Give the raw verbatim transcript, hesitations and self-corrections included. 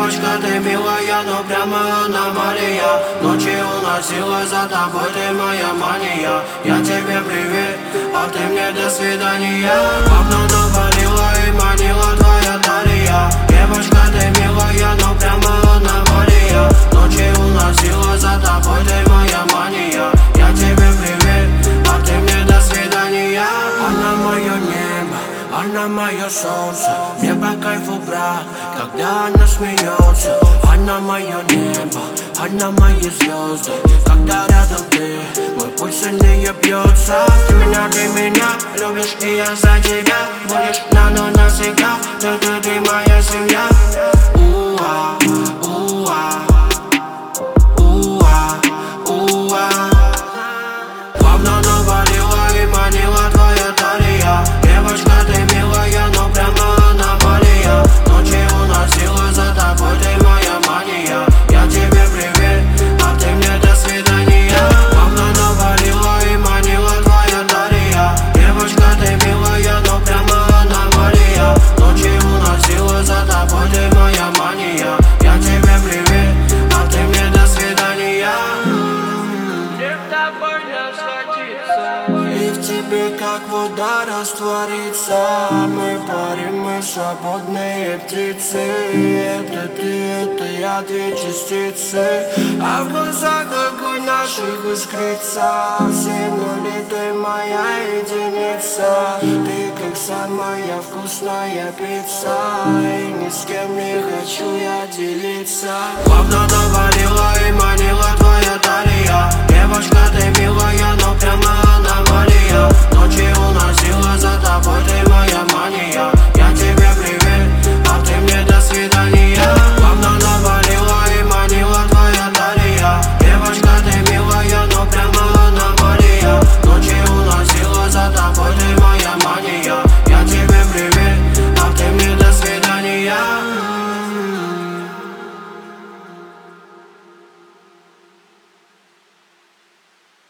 Девочка, ты милая, но прямо аномалия. Ночи уносила, за тобой ты моя мания. Я тебе привет, а ты мне до свидания. Окно навалила и манила твоя талия. Девочка, ты милая, но прямо аномалия. Ночи уносила, за тобой ты моя мания. Я тебе привет, а ты мне до свидания. Она мое небо, она мое солнце. Мне по кайфу, брат, когда она смеется. Она мое небо, она мои звезды. Когда рядом ты, мой пульс сильнее бьется. Ты меня, ты меня любишь, и я за тебя. Будешь на но навсегда, ты, ты, ты моя семья. Уа, уа, уа, уа. Главное навалила и манила твоя талия. Девочка, ты милая, но прямо аномалия. Ночи уносила, за тобой ты моя мания. Я тебе привет, а ты мне до свидания. Главное навалила и манила твоя талия. Девочка, ты милая, но прямо аномалия. Ночи уносила, за тобой ты моя мания. Я тебе привет, а ты мне до свидания. Мне с тобой не сходиться, и в тебе как вода растворится. Мы парим, мы свободные птицы. Это ты, это я, две частицы. А в глазах огонь наших искрится. Все нули, ты моя единица. Ты как самая вкусная пицца. И ни с кем не хочу я делиться. Главное навалила и манила твоя талия. Девочка, ты милая, но